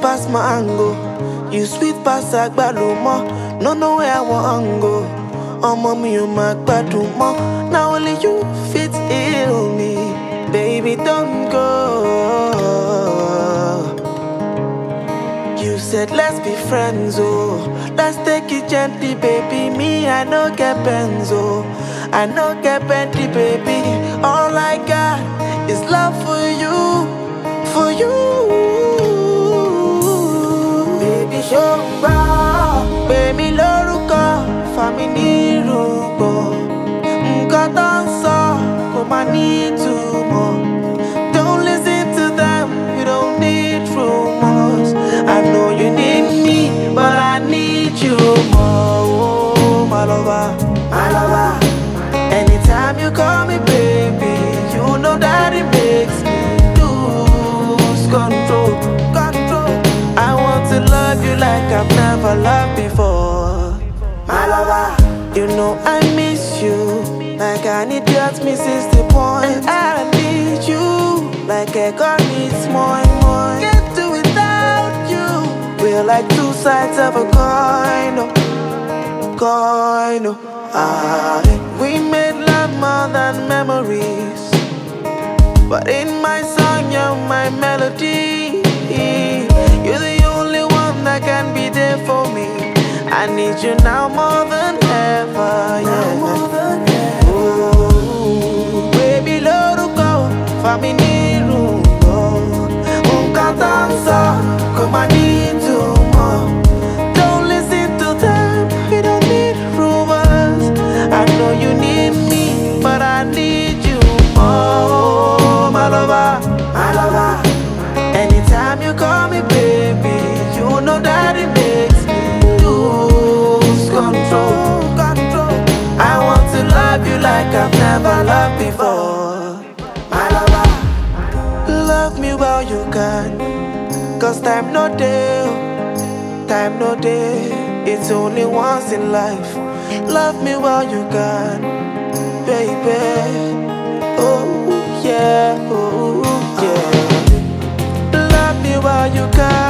pass mango, you sweet pass agbalumo. No know where I want go. Oh mommy, you my badumo. Now only you fit heal me, baby. Don't go. You said let's be friends, oh. Let's take it gently, baby. Me, I no get benzo, I no get bendy, baby. All I got is love for you, for you. Baby, show me, baby, loruko, family rubo. Nkan ton so, come I need to more. Don't listen to them, you don't need rumors. I know you need me, but I need you more. Oh, my lover, my lover. Anytime you call me baby, you know that it makes me lose control, control. I want to love you like I've never loved before. My lover, you know I miss you like I need just misses the point. I need you like a God needs more and more. Can't do without you. We're like two sides of a coin, oh, coin, oh. We made love more than memories, but in my song you're my melody. You're the only one that can be there for me. I need you now more than ever, yeah. Oh, baby, loruko, family rubo. Nkan ton so, come I need to more. Don't listen to them, you don't need rumors. I know you need me, but I need you more. Oh, my lover, my lover. Anytime you call me baby, you know that it makes me lose control, control. I want to love you like I've never loved before. My lover, love me while you can, 'cause time no day, time no day. It's only once in life. Love me while you can, baby. Oh yeah, oh yeah. Love me while you can.